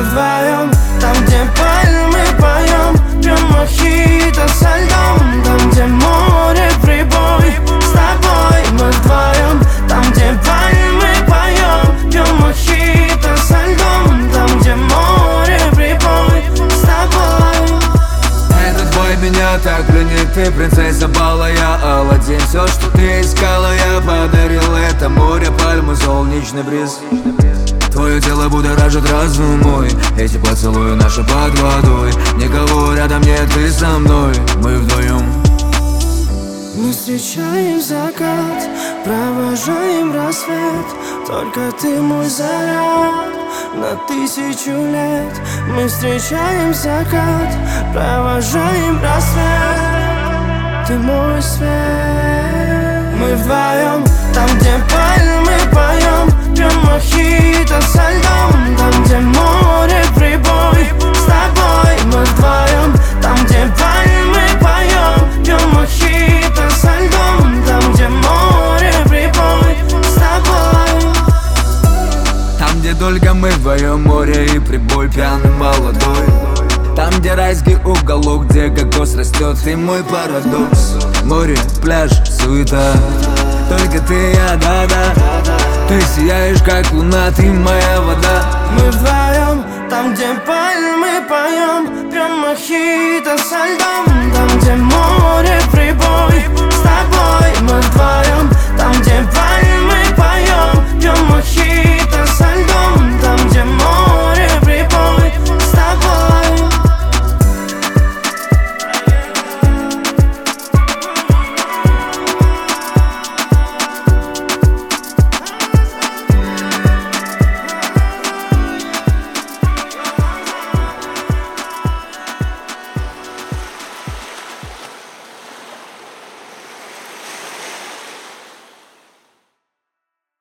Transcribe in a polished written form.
Мы вдвоем, там, где пальмы поем, пьем мохито со льдом. Там, где море прибой, с тобой. Мы вдвоем, там, где пальмы поем, пьем мохито со льдом. Там, где море прибой, с тобой. Этот бой меня так пленит, ты принцесса бала, я Аладдин. Все, что ты искала, я подарил. Это море, пальмы, солнечный бриз. Твое тело будоражит разум мой. Эти поцелуи наши под водой. Никого рядом нет, ты со мной. Мы вдвоем. Мы встречаем закат, провожаем рассвет. Только ты мой заряд на 1000 лет. Мы встречаем закат, провожаем рассвет. Ты мой свет. Мы вдвоем, там, где пальмы поем, пьем мохито со льдом. Там, где море прибой, с тобой. Мы вдвоем, там, где пальмы поем, пьем мохито со льдом. Там, где море прибой, с тобой. Там, где только мы вдвоем, море и прибой, пьяный молодой. Там, где райский уголок, где кокос растет, ты мой парадокс. Море, пляж, суета, только ты, я, да-да. Ты сияешь, как луна, ты моя вода. Мы вдвоем, там, где пальмы поем, пьем мохито со льдом. Там, где море